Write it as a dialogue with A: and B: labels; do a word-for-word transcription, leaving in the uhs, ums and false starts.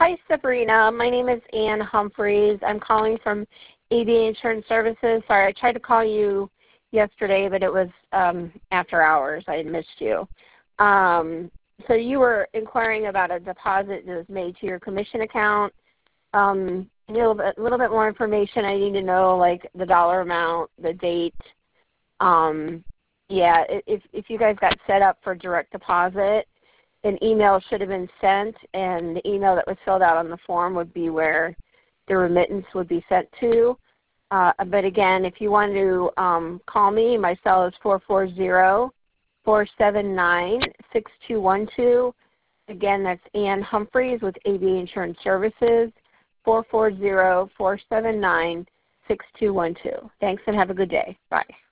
A: Hi, Sabrina. My name is Ann Humphreys. I'm calling from A B A Insurance Services. Sorry, I tried to call you yesterday, but it was um, after hours. I had missed you. Um, so you were inquiring about a deposit that was made to your commission account. Um, a little bit, a little bit more information. I need to know, like, the dollar amount, the date. Um, yeah, if, if you guys got set up for direct deposit, an email should have been sent, and the email that was filled out on the form would be where the remittance would be sent to. Uh, but again, if you want to um, call me, my cell is four four zero, four seven nine, six two one two. Again, that's Ann Humphreys with A B A Insurance Services, four four zero, four seven nine, six two one two. Thanks and have a good day. Bye.